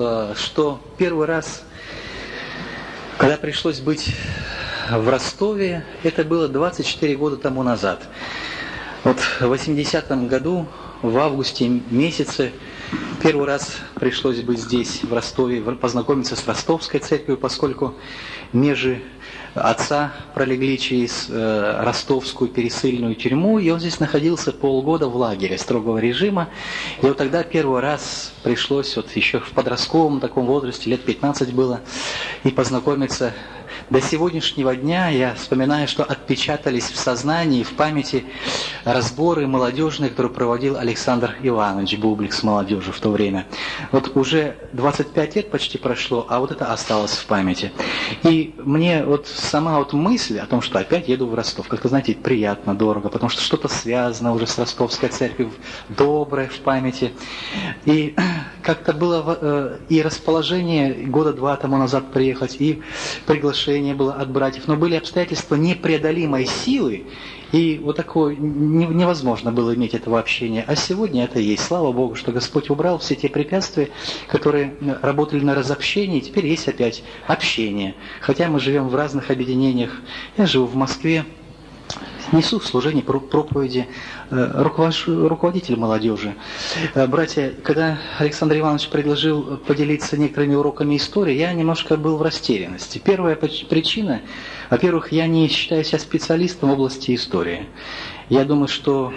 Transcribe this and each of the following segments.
что первый раз, когда пришлось быть в Ростове, это было 24 года тому назад. Вот в 80-м году, в августе месяце, первый раз пришлось быть здесь, в Ростове, познакомиться с Ростовской церковью, поскольку межи отца пролегли через ростовскую пересыльную тюрьму, и он здесь находился полгода в лагере строгого режима. И вот тогда первый раз пришлось, вот еще в подростковом таком возрасте, лет 15 было, и познакомиться. До сегодняшнего дня я вспоминаю, что отпечатались в сознании, в памяти разборы молодежные, которые проводил Александр Иванович Бублик с молодежью в то время. Вот уже 25 лет почти прошло, а вот это осталось в памяти. И мне вот сама вот мысль о том, что опять еду в Ростов, как-то, знаете, приятно, дорого, потому что что-то связано уже с Ростовской церковью, доброе в памяти. И как-то было и расположение года два тому назад приехать, и приглашение было от братьев, но были обстоятельства непреодолимой силы, и вот такое невозможно было иметь этого общения. А сегодня это есть. Слава Богу, что Господь убрал все те препятствия, которые работали на разобщении, и теперь есть опять общение. Хотя мы живем в разных объединениях. Я живу в Москве, несу в служении проповеди, руководитель молодежи. Братья, когда Александр Иванович предложил поделиться некоторыми уроками истории, я немножко был в растерянности. Первая причина, во-первых, я не считаю себя специалистом в области истории. Я думаю, что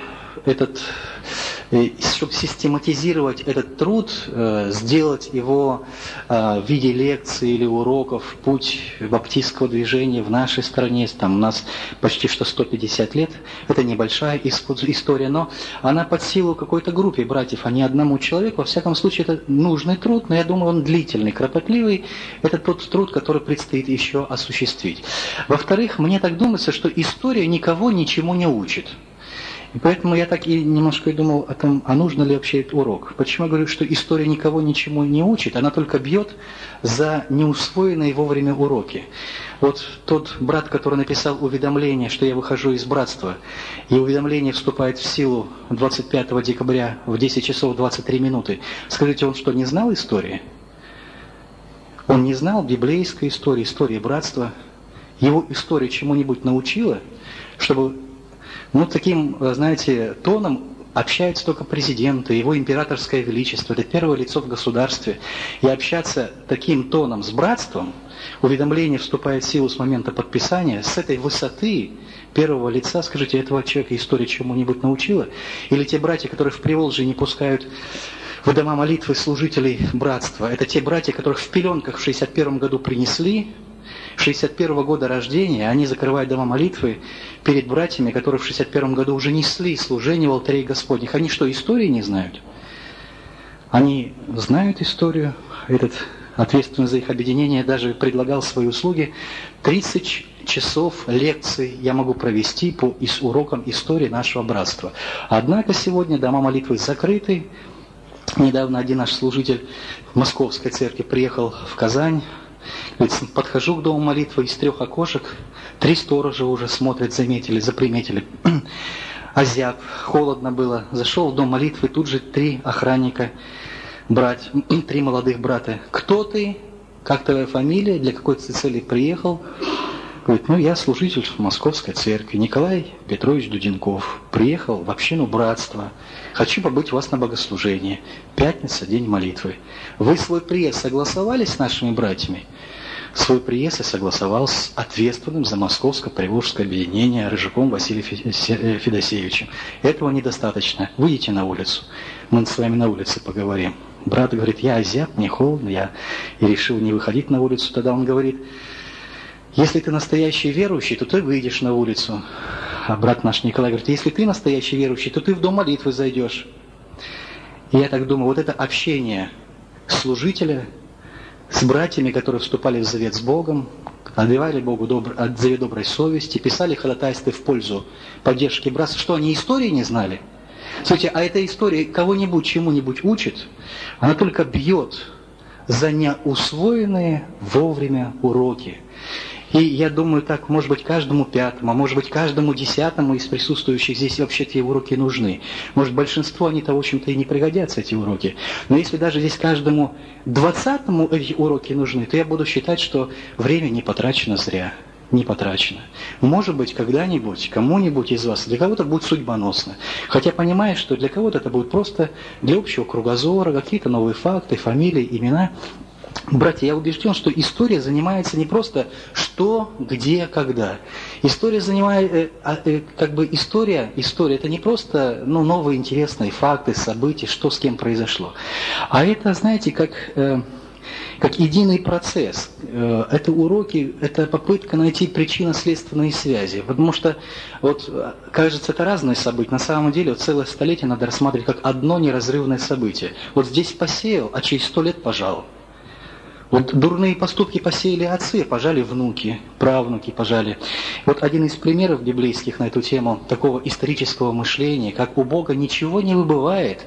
чтобы систематизировать этот труд, сделать его в виде лекций или уроков, путь баптистского движения в нашей стране, там у нас почти что 150 лет, это небольшая история, но она под силу какой-то группе братьев, а не одному человеку. Во всяком случае, это нужный труд, но я думаю, он длительный, кропотливый. Это тот труд, который предстоит еще осуществить. Во-вторых, мне так думается, что история никого ничему не учит. И поэтому я так и немножко думал о том, а нужно ли вообще этот урок. Почему я говорю, что история никого ничему не учит, она только бьет за неусвоенные вовремя уроки. Вот тот брат, который написал уведомление, что я выхожу из братства, и уведомление вступает в силу 25 декабря в 10 часов 23 минуты. Скажите, он что, не знал истории? Он не знал библейской истории, истории братства? Его история чему-нибудь научила, чтобы... таким, знаете, тоном общаются только президенты, его императорское величество, это первое лицо в государстве. И общаться таким тоном с братством, уведомление вступает в силу с момента подписания, с этой высоты первого лица, скажите, этого человека история чему-нибудь научила? Или те братья, которые в Приволжье не пускают в дома молитвы служителей братства, это те братья, которых в пеленках в 61 году принесли, 61 года рождения, они закрывают дома молитвы перед братьями, которые в 61 году уже несли служение в алтаре Господних. Они что, истории не знают? Они знают историю. Этот ответственный за их объединение даже предлагал свои услуги. 30 часов лекций я могу провести по урокам истории нашего братства. Однако сегодня дома молитвы закрыты. Недавно один наш служитель в Московской церкви приехал в Казань. Говорит, подхожу к дому молитвы, из 3 окошек 3 сторожа уже смотрят, заприметили. Озяб, холодно было. Зашел в дом молитвы, тут же 3 охранника, 3 молодых брата. Кто ты? Как твоя фамилия? Для какой ты цели приехал? Говорит, я служитель Московской церкви, Николай Петрович Дуденков. Приехал в общину братства. Хочу побыть у вас на богослужении. Пятница, день молитвы. Вы свой приезд согласовали с нашими братьями? Свой приезд я согласовал с ответственным за Московско-Приволжское объединение Рыжаком Василием Федосеевичем. Этого недостаточно. Выйдите на улицу. Мы с вами на улице поговорим. Брат говорит, я озяб, мне холодно, я и решил не выходить на улицу. Тогда он говорит, если ты настоящий верующий, то ты выйдешь на улицу. А брат наш Николай говорит, если ты настоящий верующий, то ты в дом молитвы зайдешь. И я так думаю, вот это общение служителя с братьями, которые вступали в завет с Богом, отдавали Богу от завет доброй совести, писали ходатайства в пользу поддержки братства. Что, они истории не знали? Слушайте, а эта история кого-нибудь чему-нибудь учит? Она только бьет за неусвоенные вовремя уроки. И я думаю, так, может быть, каждому пятому, а может быть, каждому десятому из присутствующих здесь вообще эти уроки нужны. Может, большинству они-то, в общем-то, и не пригодятся, эти уроки. Но если даже здесь каждому 20-му эти уроки нужны, то я буду считать, что время не потрачено зря. Не потрачено. Может быть, когда-нибудь, кому-нибудь из вас, для кого-то будет судьбоносно. Хотя понимаешь, что для кого-то это будет просто для общего кругозора, какие-то новые факты, фамилии, имена. Братья, я убежден, что история занимается не просто что, где, когда. История занимает, история это не просто новые интересные факты, события, что с кем произошло. А это, знаете, как единый процесс. Это уроки, это попытка найти причинно-следственные связи. Потому что, кажется, это разные события. На самом деле, целое столетие надо рассматривать как одно неразрывное событие. Вот здесь посеял, а через 100 лет пожал. Дурные поступки посеяли отцы, пожали внуки, правнуки пожали. Один из примеров библейских на эту тему такого исторического мышления, как у Бога ничего не выбывает.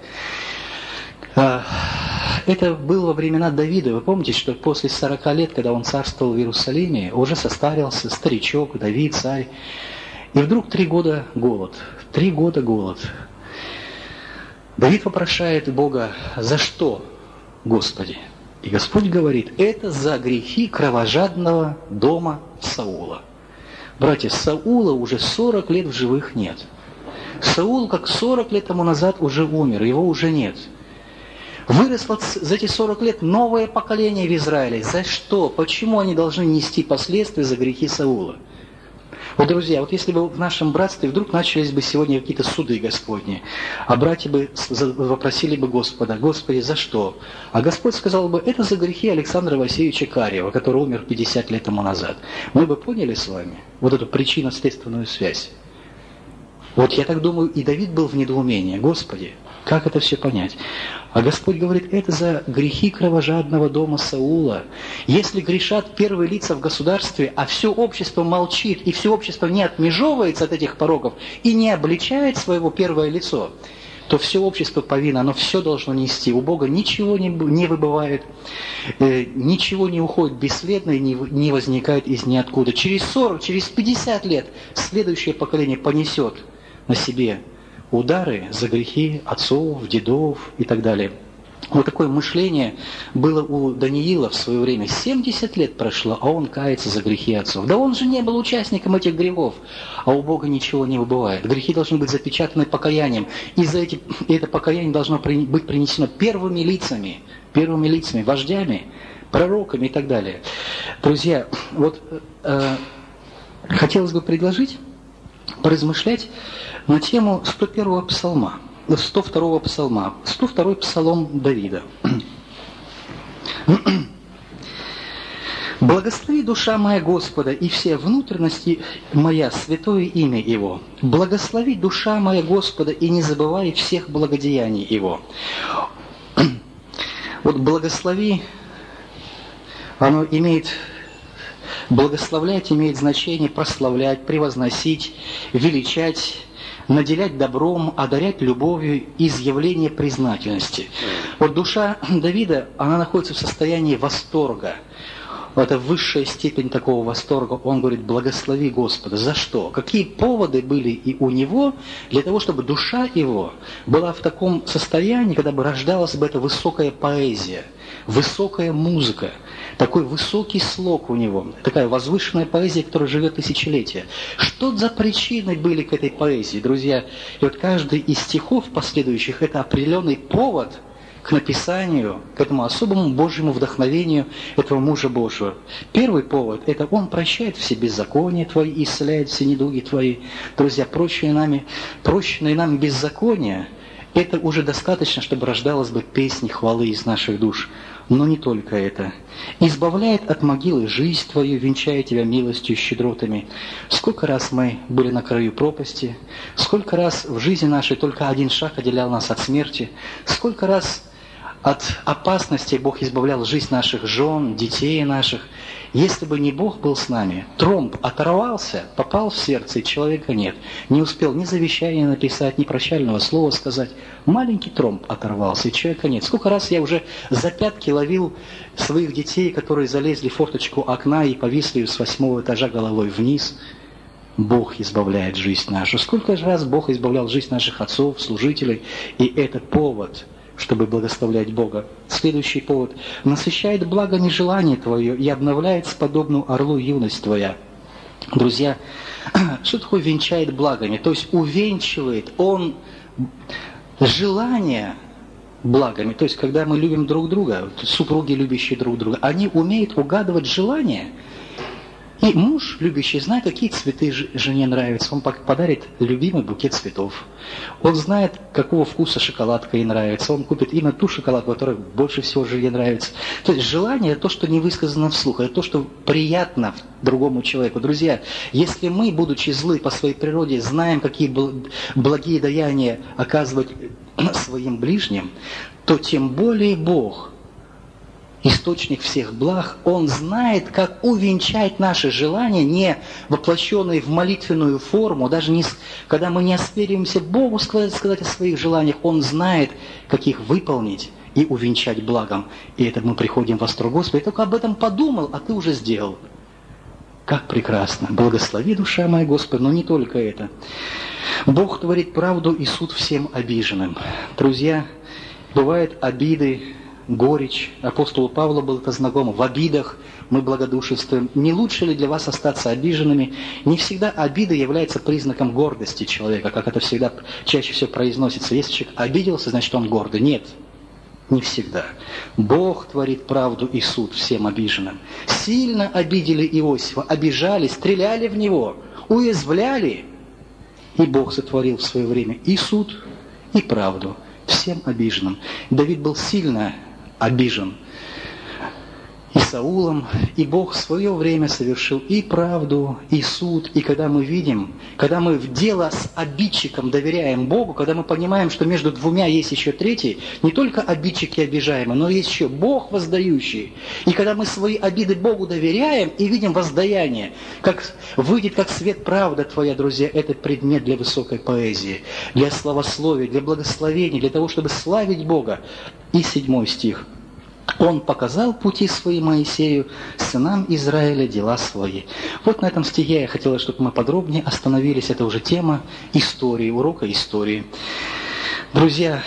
Это было во времена Давида. Вы помните, что после 40 лет, когда он царствовал в Иерусалиме, уже состарился старичок, Давид, царь. И вдруг 3 года голод. 3 года голод. Давид вопрошает Бога: «За что, Господи?» И Господь говорит: «Это за грехи кровожадного дома Саула». Братья, Саула уже 40 лет в живых нет. Саул, как 40 лет тому назад, уже умер, его уже нет. Выросло за эти 40 лет новое поколение в Израиле. За что? Почему они должны нести последствия за грехи Саула? Друзья, если бы в нашем братстве вдруг начались бы сегодня какие-то суды Господни, а братья бы вопросили бы Господа: «Господи, за что?» А Господь сказал бы: «Это за грехи Александра Васильевича Карьева, который умер 50 лет тому назад». Мы бы поняли с вами эту причинно-следственную связь. Я так думаю, и Давид был в недоумении: «Господи, как это все понять?» А Господь говорит: «Это за грехи кровожадного дома Саула». Если грешат первые лица в государстве, а все общество молчит, и все общество не отмежевывается от этих пороков и не обличает своего первое лицо, то все общество повинно, оно все должно нести. У Бога ничего не выбывает, ничего не уходит бесследно и не возникает из ниоткуда. Через 40, через 50 лет следующее поколение понесет на себе удары за грехи отцов, дедов и так далее. Такое мышление было у Даниила в свое время. 70 лет прошло, а он кается за грехи отцов. Да он же не был участником этих грехов. А у Бога ничего не выбывает. Грехи должны быть запечатаны покаянием. И это покаяние должно быть принесено первыми лицами, вождями, пророками и так далее. Друзья, хотелось бы предложить поразмышлять на тему 101-го псалма, 102-го псалма, 102-й псалом Давида. «Благослови, душа моя, Господа, и все внутренности моя, святое имя Его. Благослови, душа моя, Господа, и не забывай всех благодеяний Его». Благослови, оно имеет... Благословлять имеет значение прославлять, превозносить, величать, наделять добром, одарять любовью, изъявление признательности. Душа Давида, она находится в состоянии восторга. Это высшая степень такого восторга. Он говорит: «Благослови Господа». За что? Какие поводы были и у него для того, чтобы душа его была в таком состоянии, когда бы рождалась бы эта высокая поэзия, высокая музыка, такой высокий слог у него, такая возвышенная поэзия, которая живет тысячелетия. Что за причины были к этой поэзии, друзья? И каждый из стихов последующих – это определенный повод к написанию, к этому особому Божьему вдохновению этого мужа Божьего. Первый повод – это он прощает все беззакония твои, исцеляет все недуги твои. Друзья, прощенные нами беззакония – это уже достаточно, чтобы рождалась бы песня хвалы из наших душ. Но не только это. «Избавляет от могилы жизнь твою, венчая тебя милостью и щедротами». Сколько раз мы были на краю пропасти, сколько раз в жизни нашей только один шаг отделял нас от смерти, сколько раз от опасностей Бог избавлял жизнь наших жен, детей наших. Если бы не Бог был с нами, тромб оторвался, попал в сердце, и человека нет. Не успел ни завещания написать, ни прощального слова сказать. Маленький тромб оторвался, и человека нет. Сколько раз я уже за пятки ловил своих детей, которые залезли в форточку окна и повисли с 8-го этажа головой вниз. Бог избавляет жизнь нашу. Сколько раз Бог избавлял жизнь наших отцов, служителей, и это повод, чтобы благословлять Бога. Следующий повод. Насыщает благами желание твое и обновляет подобную орлу юность твоя. Друзья, что такое венчает благами? То есть увенчивает он желание благами. То есть когда мы любим друг друга, супруги, любящие друг друга, они умеют угадывать желания. И муж, любящий, знает, какие цветы жене нравятся. Он подарит любимый букет цветов. Он знает, какого вкуса шоколадка ей нравится. Он купит именно ту шоколадку, которая больше всего жене нравится. То есть желание – это то, что не высказано вслух. Это то, что приятно другому человеку. Друзья, если мы, будучи злы по своей природе, знаем, какие благие даяния оказывать своим ближним, то тем более Бог – источник всех благ, Он знает, как увенчать наши желания, не воплощенные в молитвенную форму, даже не, когда мы не осмеливаемся Богу сказать о своих желаниях, Он знает, как их выполнить и увенчать благом. И это мы приходим в восторг. Господи, я только об этом подумал, а Ты уже сделал. Как прекрасно! Благослови, душа моя, Господи, но не только это. Бог творит правду и суд всем обиженным. Друзья, бывают обиды, горечь. Апостолу Павлу было это знакомо. В обидах мы благодушествуем. Не лучше ли для вас остаться обиженными? Не всегда обида является признаком гордости человека, как это всегда чаще всего произносится. Если человек обиделся, значит он гордый. Нет, не всегда. Бог творит правду и суд всем обиженным. Сильно обидели Иосифа, обижали, стреляли в него, уязвляли. И Бог сотворил в свое время и суд, и правду всем обиженным. Давид был сильно обижен и Саулом, и Бог в свое время совершил и правду, и суд. И когда мы видим, когда мы в дело с обидчиком доверяем Богу, когда мы понимаем, что между двумя есть еще третий, не только обидчики обижаемые, но есть еще Бог воздающий. И когда мы свои обиды Богу доверяем и видим воздаяние, как выйдет как свет правда твоя, друзья, это предмет для высокой поэзии, для славословия, для благословения, для того, чтобы славить Бога. И 7 стих. Он показал пути свои Моисею, сынам Израиля дела свои. Вот на этом стихе я хотел, чтобы мы подробнее остановились. Это уже тема истории, урока истории. Друзья,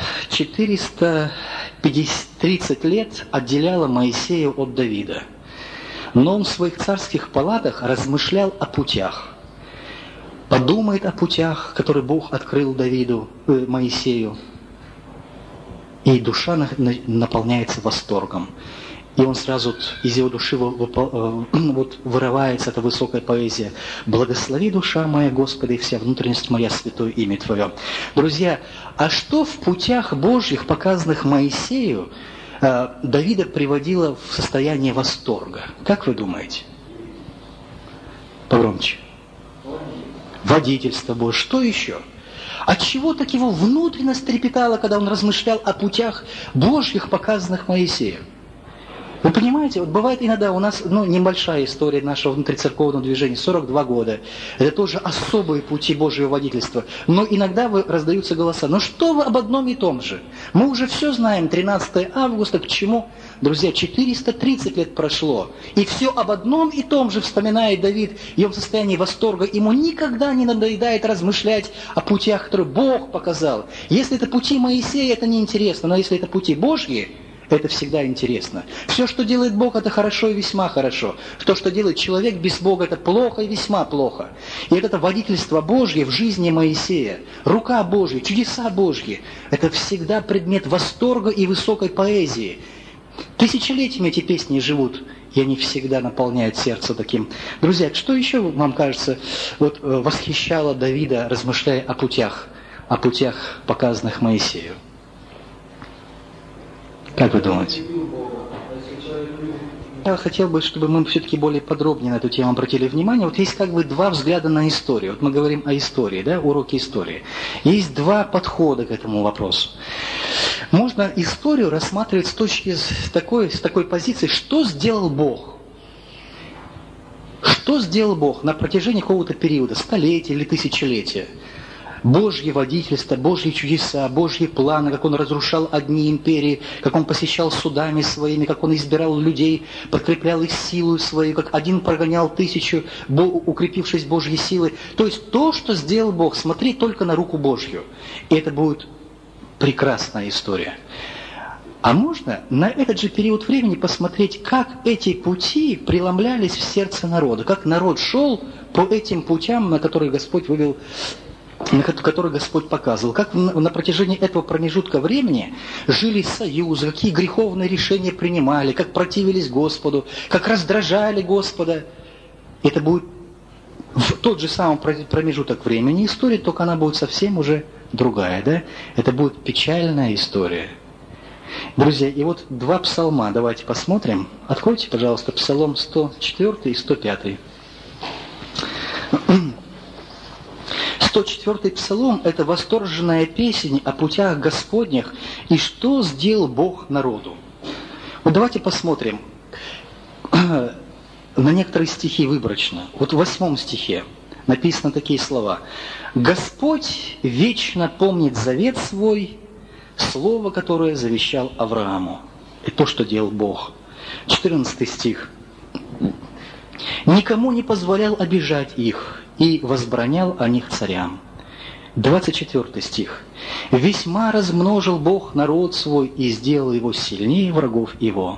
430 лет отделяло Моисея от Давида. Но он в своих царских палатах размышлял о путях. Подумает о путях, которые Бог открыл Моисею. И душа наполняется восторгом. И он сразу из его души вырывается эта высокая поэзия. «Благослови, душа моя, Господи, и вся внутренность моя, святое имя Твое». Друзья, а что в путях Божьих, показанных Моисею, Давида приводило в состояние восторга? Как вы думаете? Погромче. Водительство Божье. Что еще? Отчего так его внутренность трепетала, когда он размышлял о путях Божьих, показанных Моисею? Вы понимаете, вот бывает иногда у нас, небольшая история нашего внутрицерковного движения, 42 года. Это тоже особые пути Божьего водительства. Но иногда раздаются голоса. Но что вы об одном и том же? Мы уже все знаем, 13 августа, к чему? Друзья, 430 лет прошло. И все об одном и том же вспоминает Давид. И он в состоянии восторга. Ему никогда не надоедает размышлять о путях, которые Бог показал. Если это пути Моисея, это неинтересно. Но если это пути Божьи, это всегда интересно. Все, что делает Бог, это хорошо и весьма хорошо. То, что делает человек без Бога, это плохо и весьма плохо. И это водительство Божье в жизни Моисея, рука Божья, чудеса Божьи, это всегда предмет восторга и высокой поэзии. Тысячелетиями эти песни живут, и они всегда наполняют сердце таким. Друзья, что еще, вам кажется, восхищало Давида, размышляя о путях, показанных Моисею? Как вы думаете? Я хотел бы, чтобы мы все-таки более подробнее на эту тему обратили внимание. Вот есть два взгляда на историю. Вот мы говорим о истории, уроки истории. Есть два подхода к этому вопросу. Можно историю рассматривать с такой позиции, что сделал Бог. Что сделал Бог на протяжении какого-то периода, столетия или тысячелетия? Божье водительство, Божьи чудеса, Божьи планы, как Он разрушал одни империи, как Он посещал судами своими, как Он избирал людей, подкреплял их силой своей, как один прогонял тысячу, укрепившись Божьей силой. То есть то, что сделал Бог, смотри только на руку Божью. И это будет прекрасная история. А можно на этот же период времени посмотреть, как эти пути преломлялись в сердце народа, как народ шел по этим путям, на которые Господь вывел, на которые Господь показывал, как на протяжении этого промежутка времени жили союзы, какие греховные решения принимали, как противились Господу, как раздражали Господа. Это будет в тот же самый промежуток времени история, только она будет совсем уже другая, да? Это будет печальная история. Друзья, и вот два псалма, давайте посмотрим. Откройте, пожалуйста, Псалом 104 и 105. 104-й Псалом – это восторженная песнь о путях Господних и что сделал Бог народу. Вот давайте посмотрим на некоторые стихи выборочно. Вот в 8 стихе написаны такие слова. «Господь вечно помнит завет свой, слово, которое завещал Аврааму». Это то, что делал Бог. 14 стих. «Никому не позволял обижать их и возбранял о них царям». 24 стих. «Весьма размножил Бог народ свой и сделал его сильнее врагов его».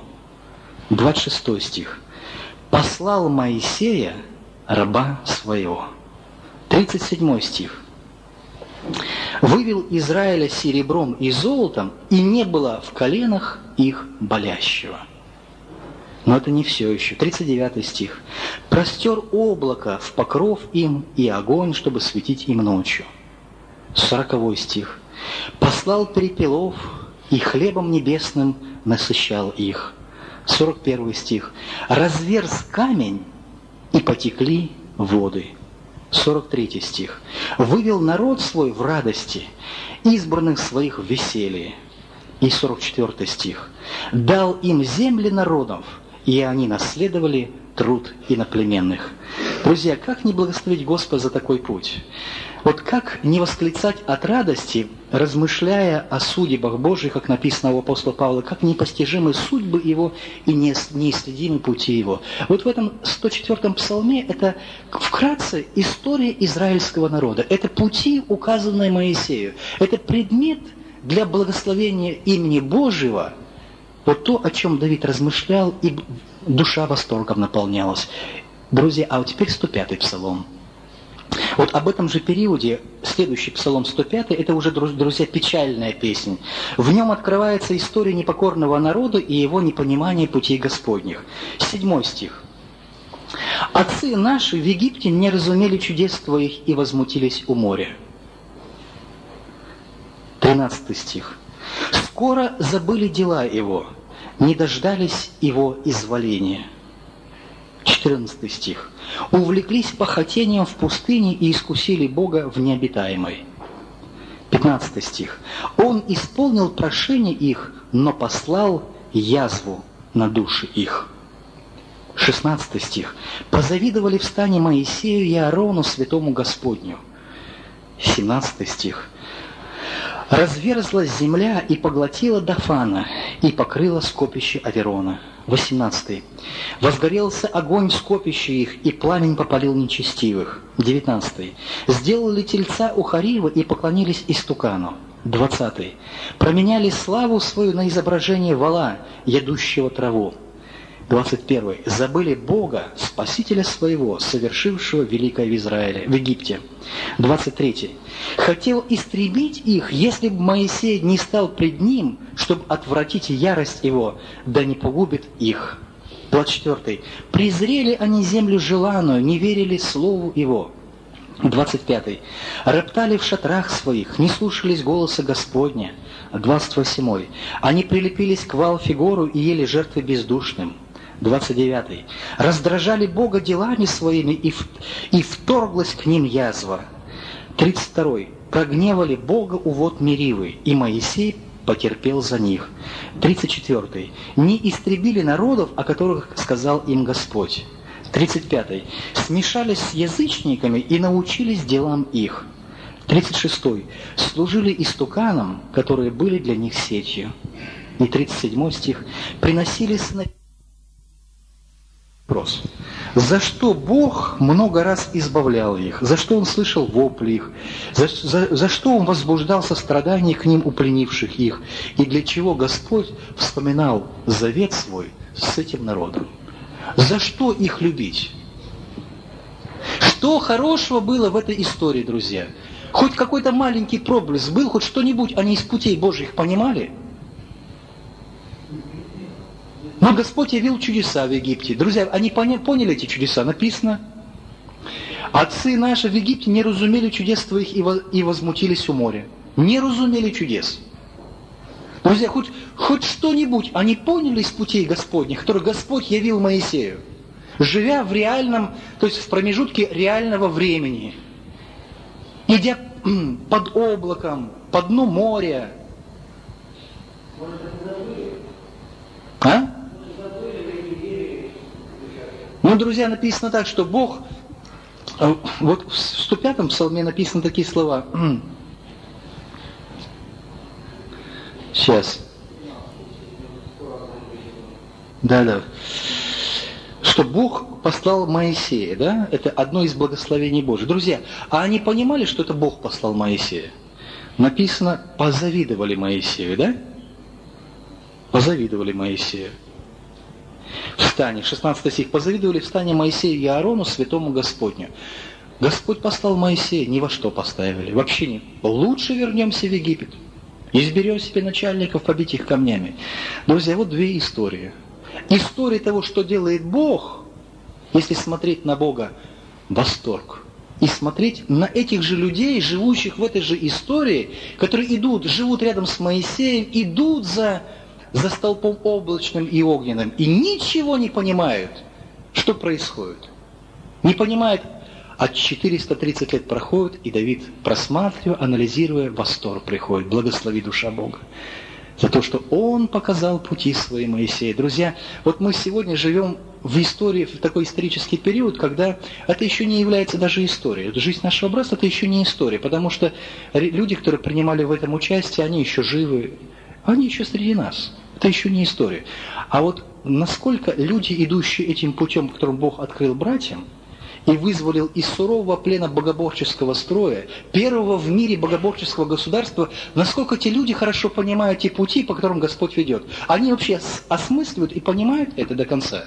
26 стих. «Послал Моисея, раба своего». 37 стих. «Вывел Израиля серебром и золотом, и не было в коленах их болящего». Но это не все еще. 39 стих. «Простер облако в покров им и огонь, чтобы светить им ночью». 40 стих. «Послал перепелов, и хлебом небесным насыщал их». 41 стих. «Разверз камень, и потекли воды». 43 стих. «Вывел народ свой в радости, избранных своих в веселье». И 44 стих. «Дал им земли народов, и они наследовали труд иноплеменных». Друзья, как не благословить Господа за такой путь? Вот как не восклицать от радости, размышляя о судьбах Божьих, как написано у апостола Павла, как непостижимы судьбы Его и неисследимы пути Его. Вот в этом 104-м псалме это вкратце история израильского народа. Это пути, указанные Моисею. Это предмет для благословения имени Божьего. Вот то, о чем Давид размышлял, и душа восторгом наполнялась. Друзья, а вот теперь 105-й псалом. Вот об этом же периоде, следующий псалом 105, это уже, друзья, печальная песня. В нем открывается история непокорного народа и его непонимание путей Господних. 7 стих. «Отцы наши в Египте не разумели чудес Твоих и возмутились у моря». 13 стих. «Скоро забыли дела Его, не дождались Его изволения». 14 стих. «Увлеклись похотением в пустыне и искусили Бога в необитаемой». 15 стих. «Он исполнил прошение их, но послал язву на души их». 16 стих. «Позавидовали в стане Моисею и Аарону, святому Господню». 17 стих. «Разверзлась земля и поглотила Дафана, и покрыла скопище Аверона». 18. «Возгорелся огонь в скопище их, и пламень попалил нечестивых». 19. «Сделали тельца у Харива и поклонились истукану». 20. «Променяли славу свою на изображение вола, ядущего траву». 21. «Забыли Бога, Спасителя своего, совершившего великое в Израиле, в Египте». 23. «Хотел истребить их, если бы Моисей не стал пред ним, чтобы отвратить ярость его, да не погубит их». 24. «Презрели они землю желанную, не верили слову его». 25. «Роптали в шатрах своих, не слушались голоса Господня». 28. «Они прилепились к Ваал-Фигору и ели жертвы бездушным». 29. «Раздражали Бога делами своими, и вторглась к ним язва». 32. «Прогневали Бога у вод Меривы, и Моисей потерпел за них. 34. Не истребили народов, о которых сказал им Господь. 35. Смешались с язычниками и научились делам их. 36. Служили истуканам, которые были для них сетью. И 37 стих. Приносили сыновей. Вопрос. За что Бог много раз избавлял их? За что Он слышал вопли их? За что Он возбуждал сострадание к ним, упленивших их? И для чего Господь вспоминал завет свой с этим народом? За что их любить? Что хорошего было в этой истории, друзья? Хоть какой-то маленький проблеск был, хоть что-нибудь они из путей Божьих понимали? Но Господь явил чудеса в Египте. Друзья, они поняли эти чудеса? Написано. Отцы наши в Египте не разумели чудес твоих и возмутились у моря. Не разумели чудес. Друзья, хоть что-нибудь они поняли из путей Господних, которые Господь явил Моисею, живя в реальном, то есть в промежутке реального времени, идя под облаком, по дну моря. А? Ну, друзья, написано так, что Бог, вот в 105-м псалме написаны такие слова. Сейчас. Да. Что Бог послал Моисея, да? Это одно из благословений Божьих. Друзья, а они понимали, что это Бог послал Моисея? Написано, позавидовали Моисею, да? Позавидовали Моисею. В стане, 16 стих, позавидовали в стане Моисею и Аарону, святому Господню. Господь послал Моисея, ни во что поставили. Вообще нет. Лучше вернемся в Египет. Изберем себе начальников, побить их камнями. Друзья, вот две истории. История того, что делает Бог, если смотреть на Бога, восторг. И смотреть на этих же людей, живущих в этой же истории, которые живут рядом с Моисеем, идут за столпом облачным и огненным, и ничего не понимают, что происходит. Не понимают, а 430 лет проходит, и Давид, просматривая, анализируя, восторг приходит. Благослови душа Бога за то, что Он показал пути свои Моисея. Друзья, вот мы сегодня живем в истории, в такой исторический период, когда это еще не является даже историей. Жизнь нашего братства – это еще не история, потому что люди, которые принимали в этом участие, они еще живы, они еще среди нас. Это еще не история. А вот насколько люди, идущие этим путем, которым Бог открыл братьям, и вызволил из сурового плена богоборческого строя, первого в мире богоборческого государства, насколько те люди хорошо понимают те пути, по которым Господь ведет. Они вообще осмысливают и понимают это до конца.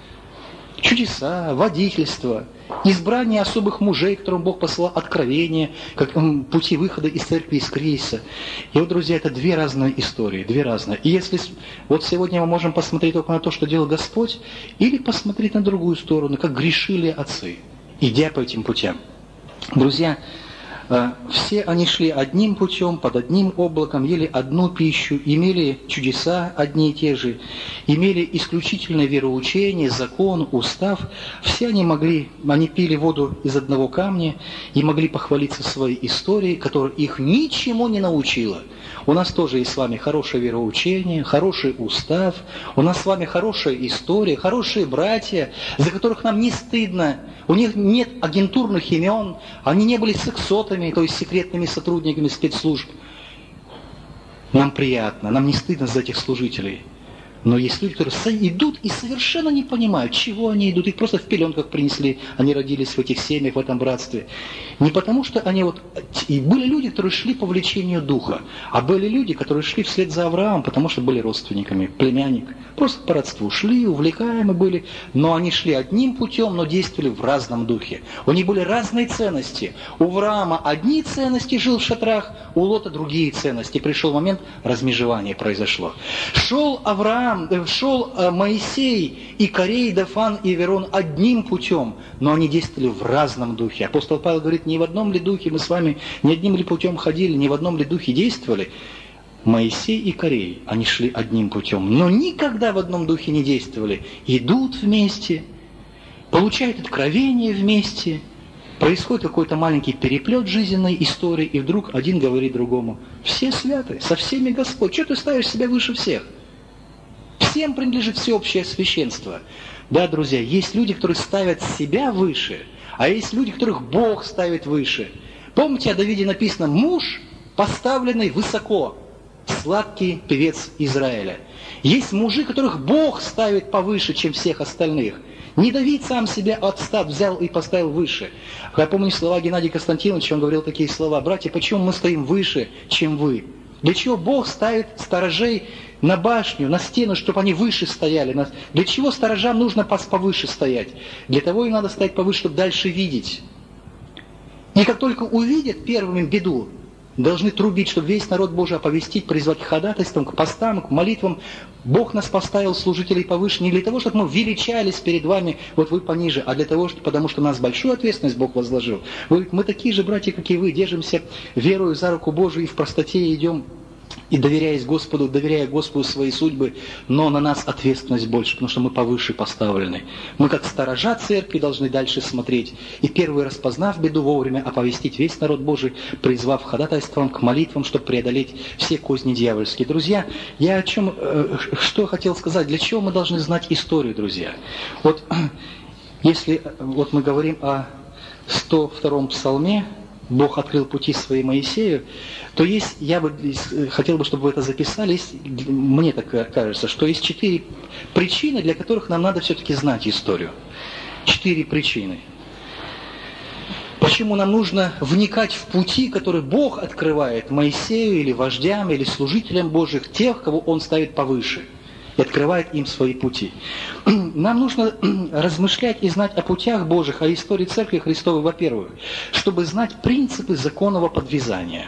Чудеса, водительство, избрание особых мужей, которым Бог послал откровение, как пути выхода из церкви, из кризиса. И вот, друзья, это две разные истории, две разные. И если вот сегодня мы можем посмотреть только на то, что делал Господь, или посмотреть на другую сторону, как грешили отцы, идя по этим путям. Друзья, все они шли одним путем, под одним облаком, ели одну пищу, имели чудеса одни и те же, имели исключительное вероучение, закон, устав. Все они пили воду из одного камня и могли похвалиться своей историей, которая их ничему не научила. У нас тоже есть с вами хорошее вероучение, хороший устав, у нас с вами хорошая история, хорошие братья, за которых нам не стыдно. У них нет агентурных имен, они не были сексотами, то есть секретными сотрудниками спецслужб. Нам приятно, нам не стыдно за этих служителей. Но есть люди, которые идут и совершенно не понимают, чего они идут. Их просто в пеленках принесли, они родились в этих семьях, в этом братстве. Не потому, что они И были люди, которые шли по влечению духа, а были люди, которые шли вслед за Авраамом, потому что были родственниками, племянник. Просто по родству шли, увлекаемы были, но они шли одним путем, но действовали в разном духе. У них были разные ценности. У Авраама одни ценности, жил в шатрах, у Лота другие ценности. Пришел момент, размежевание произошло. Шел Моисей и Корей, Дафан и Верон одним путем, но они действовали в разном духе. Апостол Павел говорит, не в одном ли духе мы с вами, не одним ли путем ходили, не в одном ли духе действовали. Моисей и Корей, они шли одним путем, но никогда в одном духе не действовали. Идут вместе, получают откровение вместе, Происходит какой-то маленький переплет жизненной истории, и вдруг один говорит другому: все святы, со всеми Господь, что ты ставишь себя выше всех? Всем принадлежит всеобщее священство. Да, друзья, есть люди, которые ставят себя выше, а есть люди, которых Бог ставит выше. Помните, о Давиде написано: муж, поставленный высоко, сладкий певец Израиля. Есть мужи, которых Бог ставит повыше, чем всех остальных. Не Давид сам себя от стад взял и поставил выше. Я помню слова Геннадия Константиновича, он говорил такие слова: братья, почему мы стоим выше, чем вы? Для чего Бог ставит сторожей на башню, на стену, чтобы они выше стояли? Для чего сторожам нужно повыше стоять? Для того им надо стоять повыше, чтобы дальше видеть. И как только увидят первыми беду, должны трубить, чтобы весь народ Божий оповестить, призвать к ходатайствам, к постам, к молитвам. Бог нас поставил, служителей, повыше, не для того, чтобы мы величались перед вами, вот вы пониже, а для того, потому что нас большую ответственность Бог возложил. Мы такие же братья, как и вы, держимся верою за руку Божию и в простоте идем, и доверяя Господу свои судьбы, но на нас ответственность больше, потому что мы повыше поставлены. Мы как сторожа церкви должны дальше смотреть, и первый, распознав беду, вовремя оповестить весь народ Божий, призвав ходатайством к молитвам, чтобы преодолеть все козни дьявольские. Друзья, я что хотел сказать, для чего мы должны знать историю, друзья? Вот если мы говорим о 102-м псалме, Бог открыл пути свои Моисею, то я бы хотел, чтобы вы это записали, мне так кажется, что есть 4 причины, для которых нам надо все-таки знать историю. 4 причины. Почему нам нужно вникать в пути, которые Бог открывает Моисею или вождям, или служителям Божьих, тех, кого Он ставит повыше, и открывает им свои пути. Нам нужно размышлять и знать о путях Божьих, о истории Церкви Христовой, во-первых, чтобы знать принципы законного подвязания.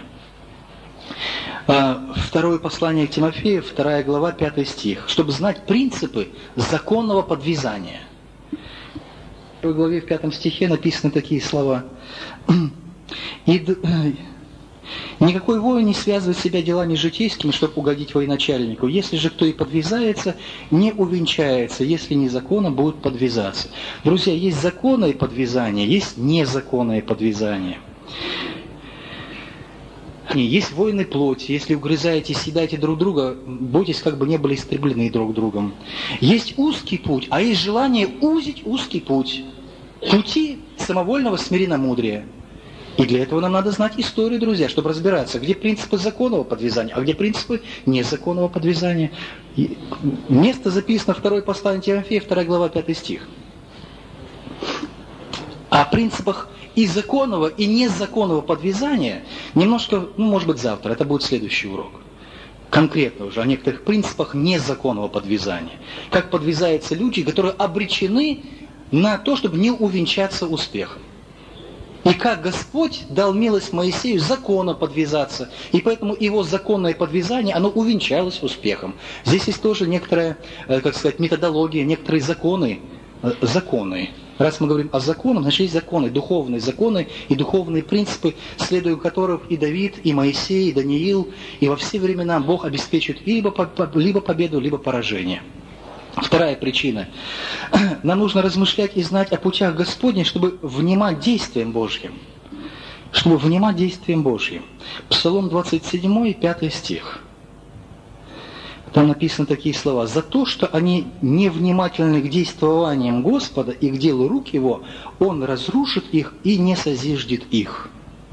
Второе послание к Тимофею, 2 глава, 5 стих. Чтобы знать принципы законного подвязания. В 2 главе, в 5 стихе написаны такие слова. «Никакой воин не связывает себя делами житейскими, чтобы угодить военачальнику. Если же кто и подвязается, не увенчается, если незаконно будет подвязаться». Друзья, есть законное подвязание, есть незаконное подвязание. Есть войны плоти, если угрызаете, съедаете друг друга, бойтесь, как бы не были истреблены друг другом. Есть узкий путь, а есть желание узить узкий путь. Пути самовольного смиренномудрия. И для этого нам надо знать историю, друзья, чтобы разбираться, где принципы законного подвязания, а где принципы незаконного подвязания. И место записано в 2 послание Тимофея, 2 глава, 5 стих. О принципах и законного, и незаконного подвязания немножко, может быть, завтра, это будет следующий урок. Конкретно уже о некоторых принципах незаконного подвязания. Как подвязаются люди, которые обречены на то, чтобы не увенчаться успехом. И как Господь дал милость Моисею законно подвязаться, и поэтому его законное подвязание, оно увенчалось успехом. Здесь есть тоже некоторая, методология, некоторые законы. Раз мы говорим о законах, значит есть законы, духовные законы и духовные принципы, следуя которым и Давид, и Моисей, и Даниил, и во все времена Бог обеспечит либо победу, либо поражение. Вторая причина. Нам нужно размышлять и знать о путях Господних, чтобы внимать действиям Божьим. Чтобы внимать действиям Божьим. Псалом 27, 5 стих. Там написаны такие слова. «За то, что они невнимательны к действованиям Господа и к делу рук Его, Он разрушит их и не созиждет их».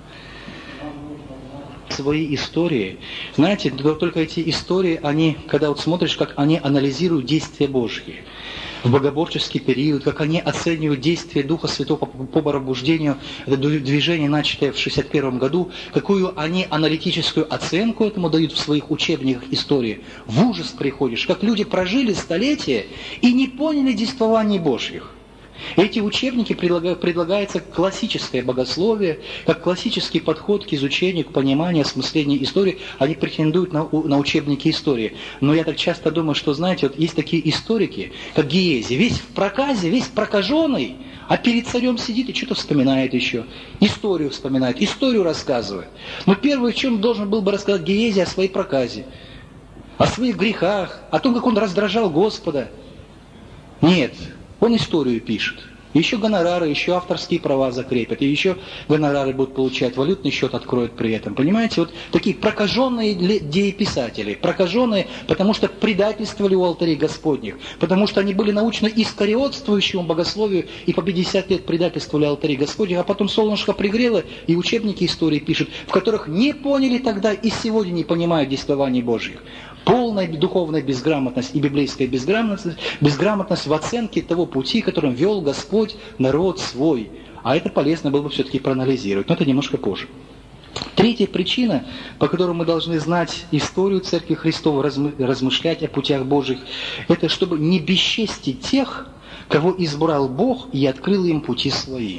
Свои истории. Знаете, только эти истории, когда смотришь, как они анализируют действия Божьи в богоборческий период, как они оценивают действия Духа Святого по пробуждению, это движение, начатое в 1961 году, какую они аналитическую оценку этому дают в своих учебниках истории. В ужас приходишь, как люди прожили столетия и не поняли действований Божьих. Эти учебники предлагается классическое богословие, как классический подход к изучению, к пониманию, осмыслению истории. Они претендуют на учебники истории. Но я так часто думаю, что, знаете, вот есть такие историки, как Гиези, весь в проказе, весь прокаженный, а перед царем сидит и что-то вспоминает еще. Историю вспоминает, историю рассказывает. Но первое, в чем должен был бы рассказать Гиези, о своей проказе, о своих грехах, о том, как он раздражал Господа. Нет. Он историю пишет. Еще гонорары, еще авторские права закрепят, и еще гонорары будут получать, валютный счет откроют при этом. Понимаете, вот такие прокаженные дееписатели, прокаженные, потому что предательствовали у алтарей Господних, потому что они были научно искариотствующему богословию и по 50 лет предательствовали алтарей Господних, а потом солнышко пригрело, и учебники истории пишут, в которых не поняли тогда и сегодня не понимают действований Божьих. Полная духовная безграмотность и библейская безграмотность в оценке того пути, которым вел Господь народ свой. А это полезно было бы все-таки проанализировать, но это немножко позже. Третья причина, по которой мы должны знать историю Церкви Христовой, размышлять о путях Божьих, это чтобы не бесчестить тех, кого избрал Бог и открыл им пути свои.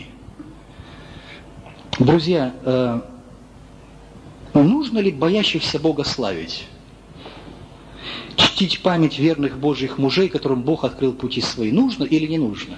Друзья, нужно ли боящихся Бога славить? Чтить память верных Божьих мужей, которым Бог открыл пути свои, нужно или не нужно?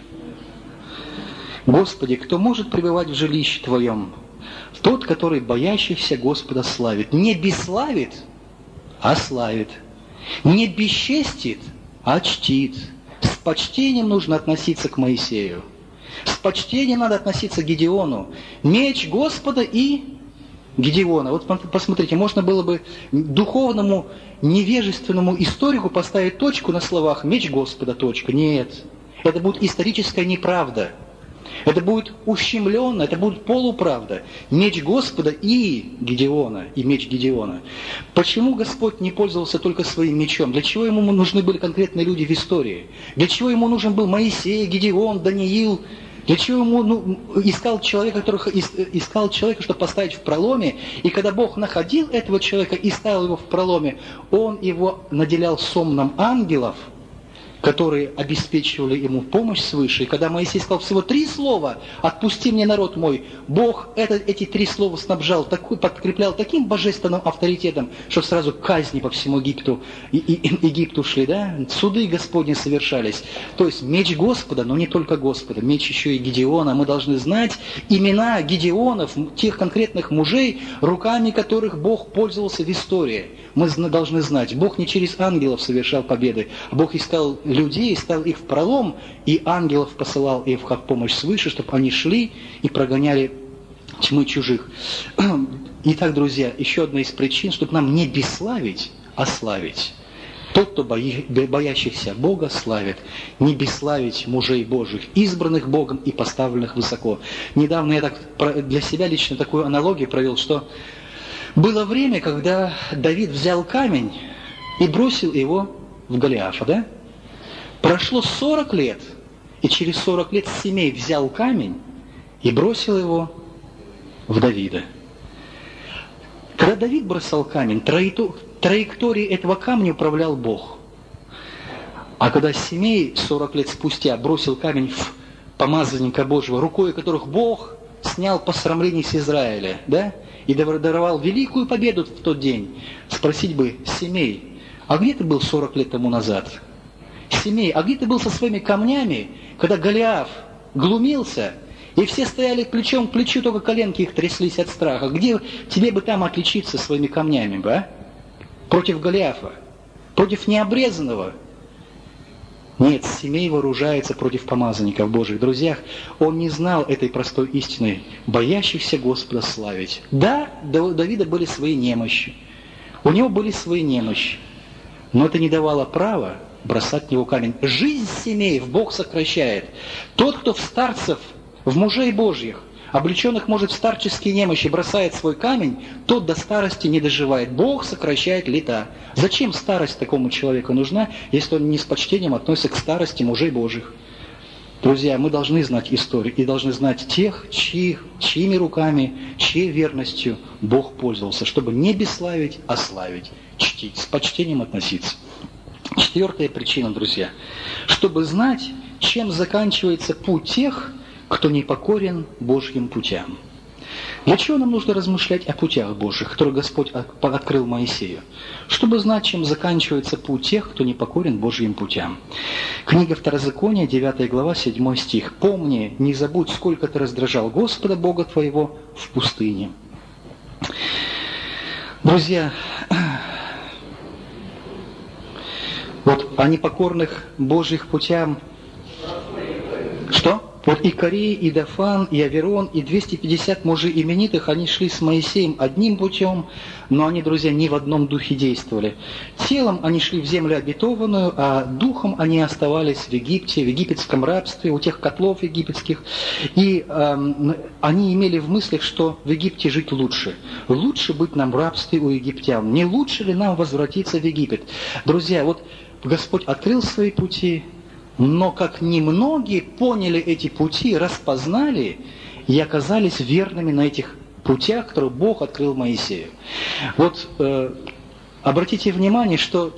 Господи, кто может пребывать в жилище Твоем? Тот, который боящихся Господа славит. Не бесславит, а славит. Не бесчестит, а чтит. С почтением нужно относиться к Моисею. С почтением надо относиться к Гедеону. Меч Господа и Гедеона. Вот посмотрите, можно было бы духовному невежественному историку поставить точку на словах «меч Господа», точка. Нет. Это будет историческая неправда. Это будет ущемленно, это будет полуправда. Меч Господа и Гедеона, и меч Гедеона. Почему Господь не пользовался только своим мечом? Для чего ему нужны были конкретные люди в истории? Для чего ему нужен был Моисей, Гедеон, Даниил? Для чего ему искал человека, чтобы поставить в проломе, и когда Бог находил этого человека и ставил его в проломе, Он его наделял сомном ангелов, которые обеспечивали ему помощь свыше. И когда Моисей сказал всего 3 слова «Отпусти мне народ мой», Бог эти 3 слова снабжал, подкреплял таким божественным авторитетом, что сразу казни по всему Египту шли, да? Суды Господни совершались. То есть меч Господа, но не только Господа, меч еще и Гедеона. Мы должны знать имена Гедеонов, тех конкретных мужей, руками которых Бог пользовался в истории. Мы должны знать, Бог не через ангелов совершал победы, а Бог искал людей, ставил их в пролом, и ангелов посылал им как помощь свыше, чтобы они шли и прогоняли тьмы чужих. Итак, друзья, еще одна из причин, чтобы нам не бесславить, а славить. Тот, кто боящихся Бога, славит. Не бесславить мужей Божьих, избранных Богом и поставленных высоко. Недавно я для себя лично такую аналогию провел, что было время, когда Давид взял камень и бросил его в Голиафа, да? Прошло 40 лет, и через 40 лет Семей взял камень и бросил его в Давида. Когда Давид бросал камень, траекторией этого камня управлял Бог. А когда Семей 40 лет спустя бросил камень в помазанника Божьего, рукой которых Бог снял посрамление с Израиля, да? И даровал великую победу в тот день, спросить бы: Семей, а где ты был 40 лет тому назад? Семей, а где ты был со своими камнями, когда Голиаф глумился, и все стояли плечом к плечу, только коленки их тряслись от страха? Где тебе бы там отличиться своими камнями, бы, а? Против Голиафа, против необрезанного? Нет, Семей вооружается против помазанников Божьих. Друзья, он не знал этой простой истины, боящихся Господа славить. Да, у Давида были свои немощи, у него были свои немощи, но это не давало права бросать в него камень. Жизнь семейств Бог сокращает. Тот, кто в старцев, в мужей Божьих, облеченных, может, в старческие немощи, бросает свой камень, тот до старости не доживает. Бог сокращает лета. Зачем старость такому человеку нужна, если он не с почтением относится к старости мужей Божьих? Друзья, мы должны знать историю и должны знать тех, чьими руками, чьей верностью Бог пользовался, чтобы не бесславить, а славить, чтить, с почтением относиться. 4-я причина, друзья, чтобы знать, чем заканчивается путь тех, кто не покорен Божьим путям. Для чего нам нужно размышлять о путях Божьих, которые Господь открыл Моисею? Чтобы знать, чем заканчивается путь тех, кто не покорен Божьим путям. Книга Второзакония, 9 глава, 7 стих. «Помни, не забудь, сколько ты раздражал Господа Бога твоего в пустыне». Друзья, вот о непокорных Божьих путям... Что? Вот и Корей, и Дафан, и Аверон, и 250 мужей именитых, они шли с Моисеем одним путем, но они, друзья, не в одном духе действовали. Телом они шли в землю обетованную, а духом они оставались в Египте, в египетском рабстве, у тех котлов египетских. И они имели в мыслях, что в Египте жить лучше. Лучше быть нам в рабстве у египтян. Не лучше ли нам возвратиться в Египет? Друзья, вот Господь открыл свои пути, но как немногие поняли эти пути, распознали и оказались верными на этих путях, которые Бог открыл Моисею. Вот обратите внимание, что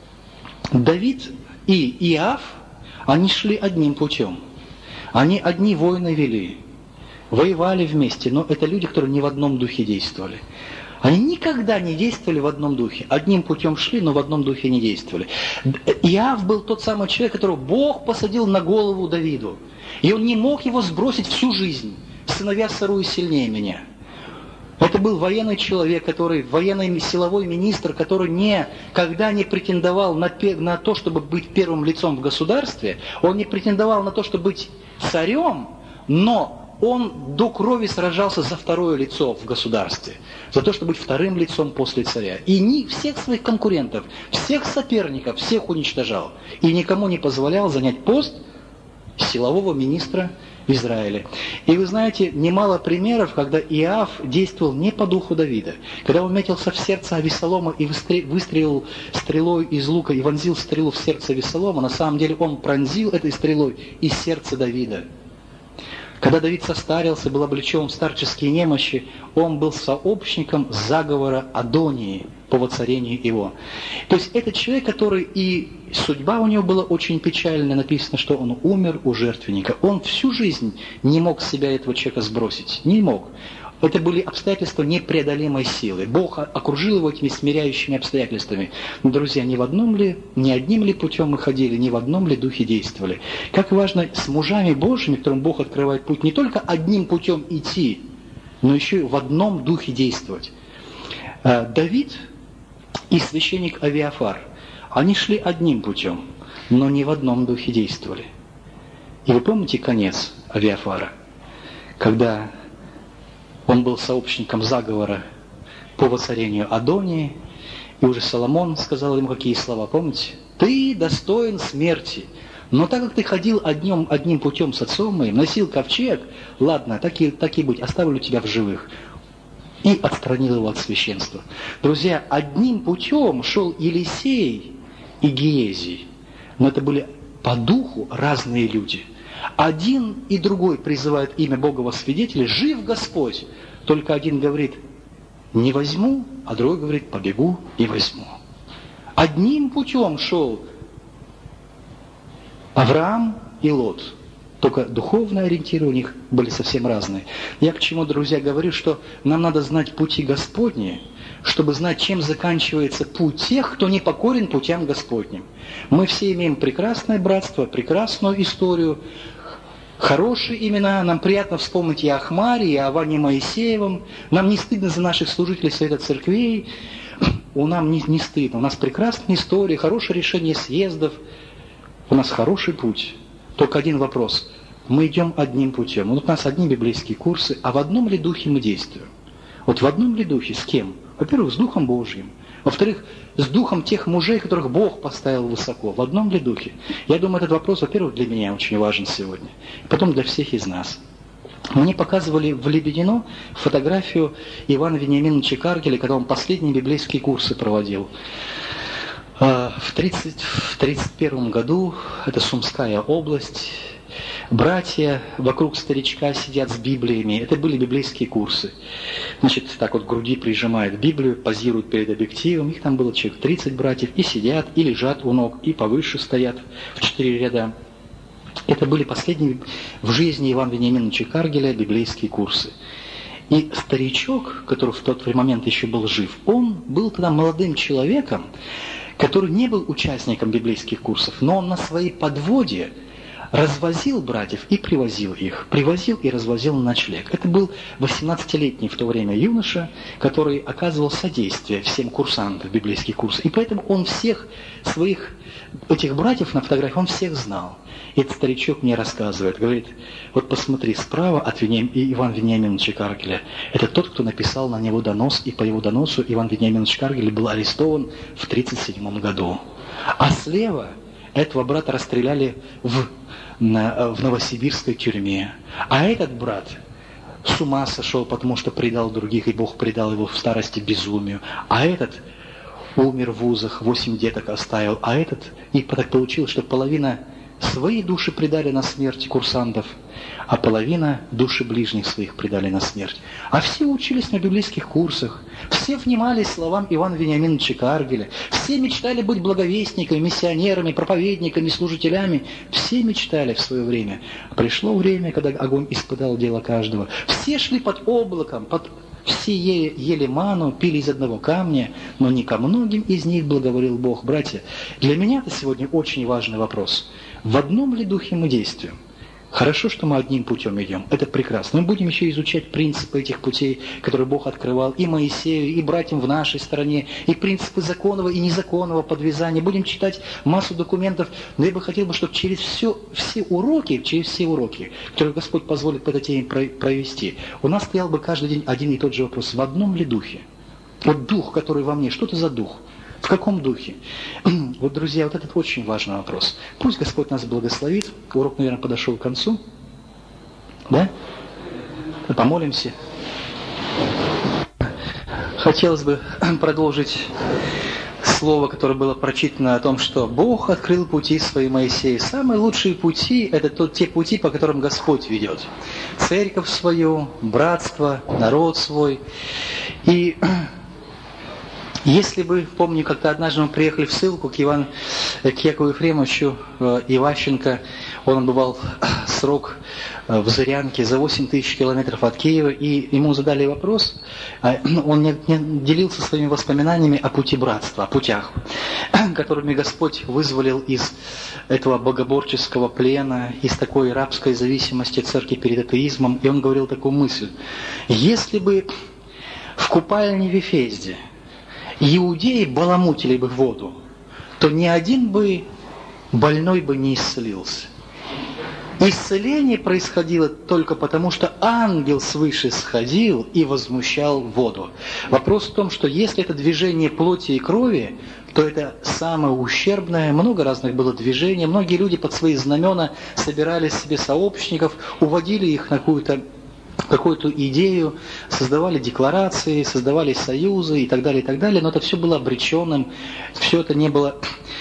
Давид и Иов, они шли одним путем. Они одни войны вели, воевали вместе, но это люди, которые не в одном духе действовали. Они никогда не действовали в одном духе. Одним путем шли, но в одном духе не действовали. Иов был тот самый человек, которого Бог посадил на голову Давиду. И он не мог его сбросить всю жизнь. «Сыновья сырую сильнее меня». Это был военный человек, военный силовой министр, который никогда не претендовал на то, чтобы быть первым лицом в государстве. Он не претендовал на то, чтобы быть царем, но он до крови сражался за второе лицо в государстве, за то, чтобы быть вторым лицом после царя. И всех своих конкурентов, всех соперников, всех уничтожал. И никому не позволял занять пост силового министра в Израиле. И вы знаете, немало примеров, когда Иов действовал не по духу Давида. Когда он метился в сердце Авессалома и выстрелил стрелой из лука и вонзил стрелу в сердце Авессалома, на самом деле он пронзил этой стрелой из сердца Давида. Когда Давид состарился, был облечен в старческие немощи, он был сообщником заговора Адонии по воцарению его. То есть это человек, который и судьба у него была очень печальная, написано, что он умер у жертвенника. Он всю жизнь не мог с себя этого человека сбросить, не мог. Это были обстоятельства непреодолимой силы. Бог окружил его этими смиряющими обстоятельствами. Но, друзья, ни одним ли путем мы ходили, ни в одном ли духе действовали. Как важно с мужами Божьими, которым Бог открывает путь, не только одним путем идти, но еще и в одном духе действовать. Давид и священник Авиафар, они шли одним путем, но не в одном духе действовали. И вы помните конец Авиафара, когда он был сообщником заговора по воцарению Адонии, и уже Соломон сказал ему какие слова, помните? «Ты достоин смерти, но так как ты ходил одним путем с отцом моим, носил ковчег, ладно, так и быть, оставлю тебя в живых». И отстранил его от священства. Друзья, одним путем шел Елисей и Гиезий, но это были по духу разные люди. Один и другой призывают имя Бога во свидетели: «Жив Господь!» Только один говорит: «Не возьму», а другой говорит: «Побегу и возьму». Одним путем шел Авраам и Лот. Только духовные ориентиры у них были совсем разные. Я к чему, друзья, говорю, что нам надо знать пути Господни, чтобы знать, чем заканчивается путь тех, кто не покорен путям Господним. Мы все имеем прекрасное братство, прекрасную историю, хорошие имена. Нам приятно вспомнить и Ахмаре, и Аване Моисеевым. Нам не стыдно за наших служителей Совета Церквей. Нам не стыдно. У нас прекрасная история, хорошее решение съездов. У нас хороший путь. Только один вопрос. Мы идем одним путем. Вот у нас одни библейские курсы, а в одном ли духе мы действуем? Вот в одном ли духе? С кем? Во-первых, с Духом Божьим. Во-вторых, с духом тех мужей, которых Бог поставил высоко. В одном ли духе? Я думаю, этот вопрос, во-первых, для меня очень важен сегодня. И потом для всех из нас. Мне показывали в Лебедино фотографию Ивана Вениаминовича Каргеля, когда он последние библейские курсы проводил. В 1931 году, это Сумская область, братья вокруг старичка сидят с Библиями. Это были библейские курсы. Значит, так вот к груди прижимают Библию, позируют перед объективом. Их там было человек 30 братьев, и сидят, и лежат у ног, и повыше стоят в 4 ряда. Это были последние в жизни Ивана Вениаминовича Каргеля библейские курсы. И старичок, который в тот момент еще был жив, он был тогда молодым человеком, который не был участником библейских курсов, но он на своей подводе развозил братьев и привозил их. Привозил и развозил на ночлег. Это был 18-летний в то время юноша, который оказывал содействие всем курсантам библейских курсов. И поэтому он всех своих, этих братьев на фотографии, он всех знал. И этот старичок мне рассказывает, говорит, вот посмотри, справа от Ивана Вениаминовича Каргеля, это тот, кто написал на него донос, и по его доносу Иван Вениаминович Каргель был арестован в 1937 году. А слева этого брата расстреляли в новосибирской тюрьме. А этот брат с ума сошел, потому что предал других, и Бог предал его в старости безумию. А этот умер в вузах, 8 деток оставил. А этот, и так получилось, что половина свои души предали на смерть курсантов, а половина души ближних своих предали на смерть. А все учились на библейских курсах, все внимали словам Ивана Вениаминовича Каргеля, все мечтали быть благовестниками, миссионерами, проповедниками, служителями, все мечтали в свое время. Пришло время, когда огонь испытал дело каждого. Все шли под облаком, все ели ману, пили из одного камня, но не ко многим из них благоволил Бог. Братья, для меня это сегодня очень важный вопрос. В одном ли духе мы действуем? Хорошо, что мы одним путем идем. Это прекрасно. Мы будем еще изучать принципы этих путей, которые Бог открывал и Моисею, и братьям в нашей стране, и принципы законного и незаконного подвязания. Будем читать массу документов. Но я бы хотел, чтобы через все уроки, которые Господь позволит по этой теме провести, у нас стоял бы каждый день один и тот же вопрос. В одном ли духе? Вот дух, который во мне, что это за дух? В каком духе? Вот, друзья, вот этот очень важный вопрос. Пусть Господь нас благословит. Урок, наверное, подошел к концу. Да? Помолимся. Хотелось бы продолжить слово, которое было прочитано о том, что Бог открыл пути свои Моисею. Самые лучшие пути – это те пути, по которым Господь ведет. Церковь свою, братство, народ свой. И если бы, помню, как-то однажды мы приехали в ссылку к Якову Ефремовичу Иващенко, он отбывал срок в Зырянке за 8 тысяч километров от Киева, и ему задали вопрос, он не делился своими воспоминаниями о пути братства, о путях, которыми Господь вызволил из этого богоборческого плена, из такой рабской зависимости церкви перед атеизмом, и он говорил такую мысль: если бы в купальне в Вифезде иудеи баламутили бы воду, то ни один бы больной бы не исцелился. Исцеление происходило только потому, что ангел свыше сходил и возмущал воду. Вопрос в том, что если это движение плоти и крови, то это самое ущербное. Много разных было движений. Многие люди под свои знамена собирали себе сообщников, уводили их на какую-то идею, создавали декларации, создавали союзы и так далее, но это все было обреченным, все это не было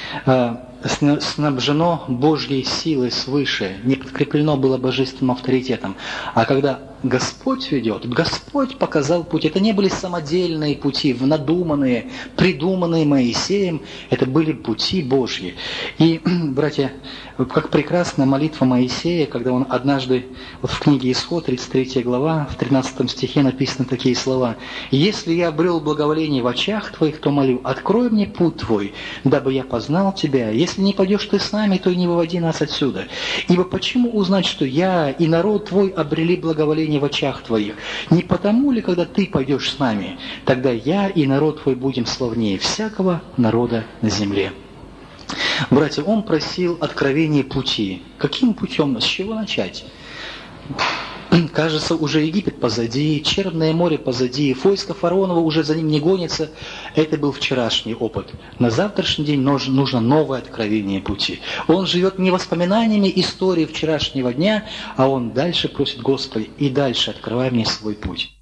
снабжено Божьей силой свыше, не подкреплено было божественным авторитетом. А когда Господь ведет, Господь показал путь. Это не были самодельные пути, надуманные, придуманные Моисеем, это были пути Божьи. И, братья, как прекрасна молитва Моисея, когда он однажды, вот в книге Исход, 33 глава, в 13 стихе написаны такие слова: «Если я обрел благоволение в очах твоих, то молю, открой мне путь твой, дабы я познал тебя. Если не пойдешь ты с нами, то и не выводи нас отсюда. Ибо почему узнать, что я и народ твой обрели благоволение в очах твоих? Не потому ли, когда ты пойдешь с нами, тогда я и народ твой будем славнее всякого народа на земле». Братья, он просил откровения пути. Каким путем? С чего начать? Кажется, уже Египет позади, Черное море позади, войско фараонова уже за ним не гонится. Это был вчерашний опыт. На завтрашний день нужно новое откровение пути. Он живет не воспоминаниями истории вчерашнего дня, а он дальше просит Господа: и дальше открывай мне свой путь.